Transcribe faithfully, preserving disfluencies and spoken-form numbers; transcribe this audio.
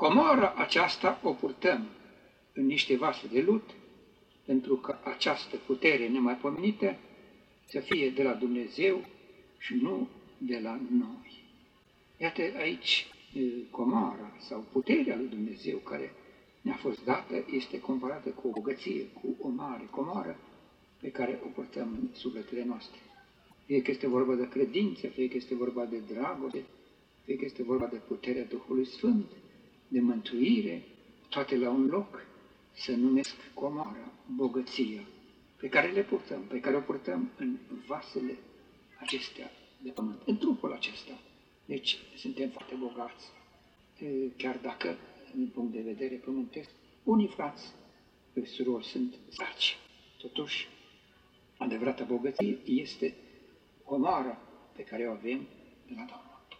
Comoara aceasta o purtăm în niște vase de lut, pentru că această putere nemaipomenită să fie de la Dumnezeu și nu de la noi. Iată aici comoara sau puterea lui Dumnezeu care ne-a fost dată este comparată cu o bogăție, cu o mare comoară pe care o purtăm în sufletele noastre. Fie că este vorba de credință, fie că este vorba de dragoste, fie că este vorba de puterea Duhului Sfânt, de mântuire, toate la un loc, să numesc comoara, bogăția, pe care le purtăm, pe care o purtăm în vasele acestea de pământ, în trupul acesta. Deci suntem foarte bogați, chiar dacă, din punct de vedere pământesc, unii frați, surori, sunt săraci. Totuși, adevărata bogăție este comoara pe care o avem de la Domnul.